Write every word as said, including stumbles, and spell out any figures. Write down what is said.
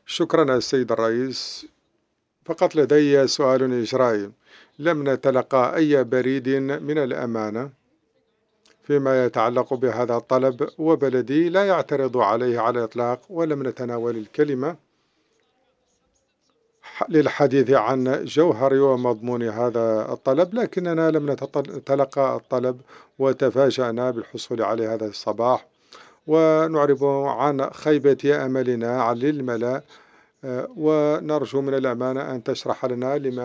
شكرا السيد الرئيس. فقط لدي سؤال إجرائي. لم نتلقى أي بريد من الأمانة فيما يتعلق بهذا الطلب، وبلدي لا يعترض عليه على الإطلاق، ولم نتناول الكلمة للحديث عن جوهر ومضمون هذا الطلب، لكننا لم نتلقى الطلب وتفاجأنا بالحصول عليه هذا الصباح، ونعرب عن خيبة أملنا للملأ. ونرجو من الأمانة أن تشرح لنا لما